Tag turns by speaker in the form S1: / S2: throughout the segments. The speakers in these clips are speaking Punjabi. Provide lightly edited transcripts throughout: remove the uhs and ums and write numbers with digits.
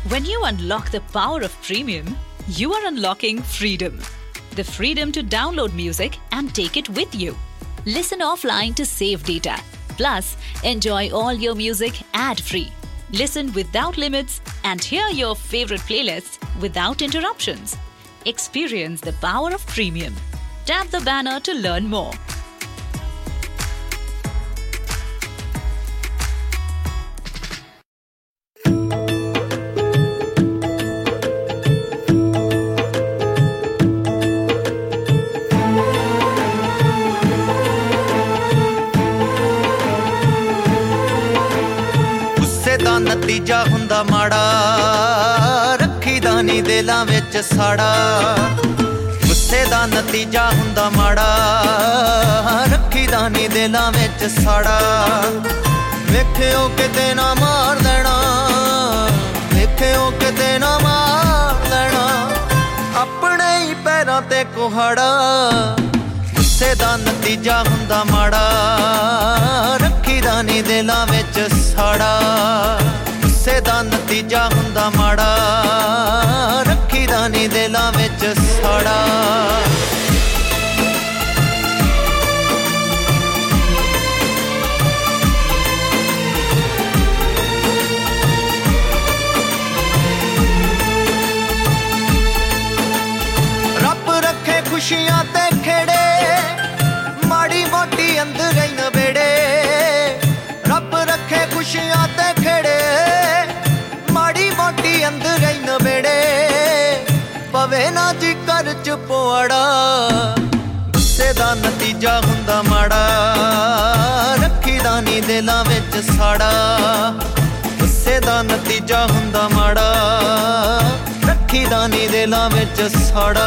S1: When you unlock the power of premium, you are unlocking freedom. The freedom to download music and take it with you. Listen offline to save data. Plus, enjoy all your music ad-free. Listen without limits and hear your favorite playlists without interruptions. Experience the power of premium. Tap the banner to learn more.
S2: ਦਾ ਨਤੀਜਾ ਹੁੰਦਾ ਮਾੜਾ ਰੱਖੀਦਾ ਨੀ ਦਿਲਾਂ ਵਿੱਚ ਸਾੜਾ ਗੁੱਸੇ ਦਾ ਨਤੀਜਾ ਹੁੰਦਾ ਮਾੜਾ ਰੱਖੀਦਾ ਨੀ ਦਿਲਾਂ ਵਿੱਚ ਸਾੜਾ ਵੇਖਿਓ ਕਿਤੇ ਨਾ ਮਾਰ ਦੇਣਾ ਵੇਖਿਓ ਕਿਤੇ ਨਾ ਮਾਰ ਲੈਣਾ ਆਪਣੇ ਹੀ ਪੈਰਾਂ ਤੇ ਕੁਹਾੜਾ ਗੁੱਸੇ ਦਾ ਨਤੀਜਾ ਹੁੰਦਾ ਮਾੜਾ ਰੱਖੀਦਾ ਨੀ ਦਿਲਾਂ ਵਿੱਚ ਸਾੜਾ ਗੁੱਸੇ ਦਾ ਨਤੀਜਾ ਹੁੰਦਾ ਮਾੜਾ ਰੱਖੀਦਾ ਨੀ ਦਿਲਾਂ ਵਿੱਚ ਸਾੜਾ ਰੱਬ ਰੱਖੇ ਖੁਸ਼ੀਆਂ ਤੇ ਖੇੜੇ ਮਾੜੀ ਮੋਟੀ ਅੰਦਰ ਹੀ ਨਵੇੜੇ ਰੱਬ ਰੱਖੇ ਖੁਸ਼ੀਆਂ ਤੇ ਖੇੜੇ ਮਾੜੀ ਮੋਟੀ ਅੰਦਰ ਹੀ ਨਵੇੜੇ ਪਵੇ ਨਾ ਜੀ ਘਰ ਚ ਪਵਾੜਾ ਗੁੱਸੇ ਦਾ ਨਤੀਜਾ ਹੁੰਦਾ ਮਾੜਾ ਰੱਖੀਦਾ ਨੀ ਦਿਲਾਂ ਵਿੱਚ ਸਾੜਾ ਗੁੱਸੇ ਦਾ ਨਤੀਜਾ ਹੁੰਦਾ ਮਾੜਾ ਰੱਖੀਦਾ ਨੀ ਦਿਲਾਂ ਵਿੱਚ ਸਾੜਾ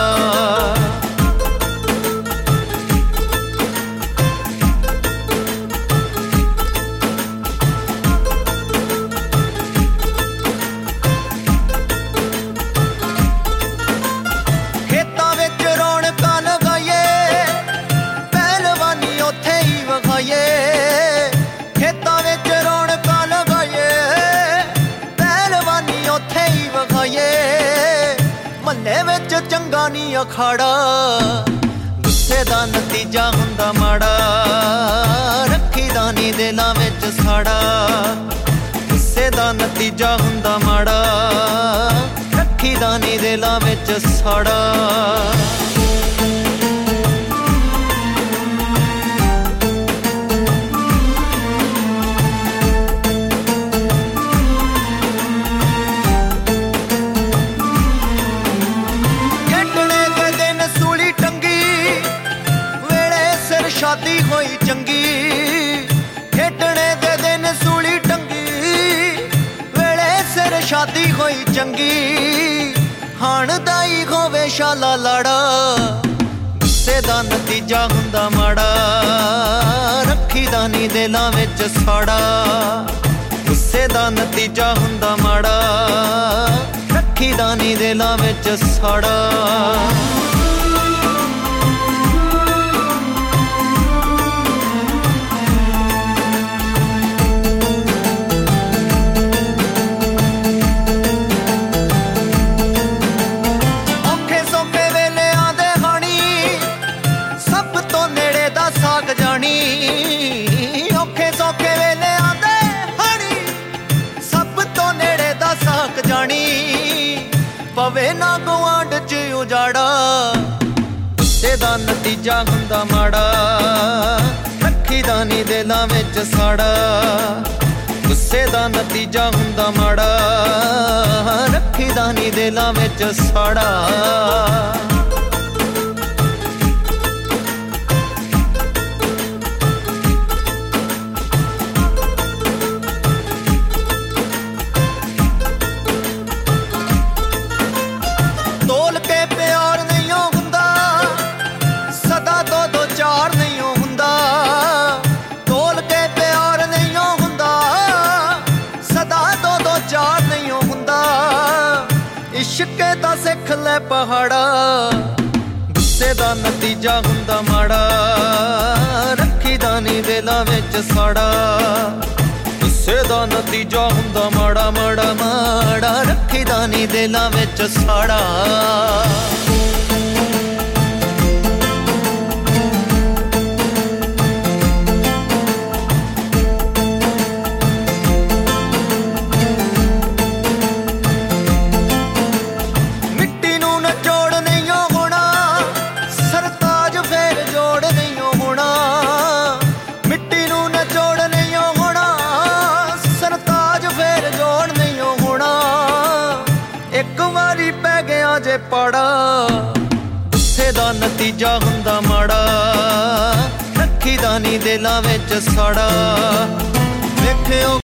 S2: ਚੰਗਾ ਨੀ ਅਖਾੜਾ ਗੁੱਸੇ ਦਾ ਨਤੀਜਾ ਹੁੰਦਾ ਮਾੜਾ ਰੱਖੀਦਾ ਨੀ ਦਿਲਾਂ ਵਿੱਚ ਸਾੜਾ ਗੁੱਸੇ ਦਾ ਨਤੀਜਾ ਹੁੰਦਾ ਮਾੜਾ ਰੱਖੀਦਾ ਨੀ ਦਿਲਾਂ ਵਿੱਚ ਸਾੜਾ ਸ਼ਾਦੀ ਹੋਈ ਚੰਗੀ ਖੇਡਣੇ ਦੇ ਦਿਨ ਸੂਲੀ ਟੰਗੀ ਵੇਲੇ ਸਿਰ ਸ਼ਾਦੀ ਹੋਈ ਚੰਗੀ ਹਾਣ ਦਾ ਹੀ ਹੋਵੇ ਸ਼ਾਲਾ ਲਾੜਾ ਗੁੱਸੇ ਦਾ ਨਤੀਜਾ ਹੁੰਦਾ ਮਾੜਾ ਰੱਖੀਦਾ ਨੀ ਦਿਲਾਂ ਵਿੱਚ ਸਾੜਾ ਗੁੱਸੇ ਦਾ ਨਤੀਜਾ ਹੁੰਦਾ ਮਾੜਾ ਰੱਖੀਦਾ ਨੀ ਦਿਲਾਂ ਵਿੱਚ ਸਾੜਾ ਔਖੇ ਸੌਖੇ ਵੇਲੇ ਆਂਦੇ ਹਣੀ ਸਭ ਤੋਂ ਨੇੜੇ ਦਾ ਸਾਕ ਜਾਣੀ ਪਵੇ ਨਾ ਗੁਆਂਢ ਚ ਉਜਾੜਾ ਗੁੱਸੇ ਦਾ ਨਤੀਜਾ ਹੁੰਦਾ ਮਾੜਾ ਰੱਖੀਦਾ ਨੀ ਦਿਲਾਂ ਵਿੱਚ ਸਾੜਾ ਗੁੱਸੇ ਦਾ ਨਤੀਜਾ ਹੁੰਦਾ ਮਾੜਾ ਰੱਖੀਦਾ ਨੀ ਦਿਲਾਂ ਵਿੱਚ ਸਾੜਾ ਇਸ਼ਕੇ ਦਾ ਸਿੱਖ ਲੈ ਪਹਾੜਾ ਗੁੱਸੇ ਦਾ ਨਤੀਜਾ ਹੁੰਦਾ ਮਾੜਾ ਰੱਖੀਦਾ ਨੀ ਦਿਲਾਂ ਵਿੱਚ ਸਾੜਾ ਗੁੱਸੇ ਦਾ ਨਤੀਜਾ ਹੁੰਦਾ ਮਾੜਾ ਮਾੜਾ ਮਾੜਾ, ਰੱਖੀਦਾ ਨੀ ਦਿਲਾਂ ਵਿੱਚ ਸਾੜਾ। ਮਿੱਟੀ ਨੂੰ ਨਚੋੜ ਨਹੀਂ ਹੋਣਾ, ਸਰਤਾਜ ਫੇਰ ਜੋੜ ਨਹੀਂ ਹੋਣਾ। ਮਿੱਟੀ ਨੂੰ ਨਚੋੜ ਨਹੀਂ ਹੋਣਾ, ਸਰਤਾਜ ਫੇਰ ਜੋੜ ਨਹੀਂ ਹੋਣਾ। ਇੱਕ ਵਾਰੀ ਪੈ ਗਿਆ ਜੇ ਪਾੜਾ, ਗੁੱਸੇ ਦਾ ਨਤੀਜਾ ਹੁੰਦਾ ਮਾੜਾ, ਰੱਖੀਦਾ ਨੀ ਦਿਲਾਂ ਵਿੱਚ ਸਾੜਾ। ਵੇਖਿਓ